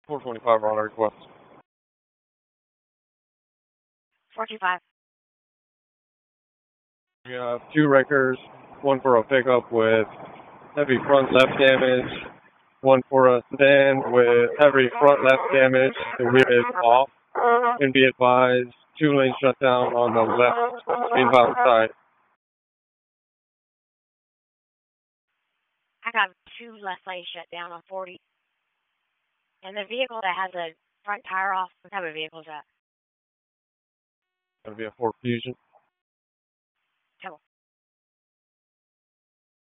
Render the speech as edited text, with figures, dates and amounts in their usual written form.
425 on a request. 425. We have two wreckers, one for a pickup with heavy front left damage, one for a sedan with heavy front left damage. The rear is off. And be advised, 2-lane shutdown on the left inbound side. I got 2 left lanes shut down on 40. And the vehicle that has a front tire off, what type of vehicle is that? Gonna be a Ford Fusion.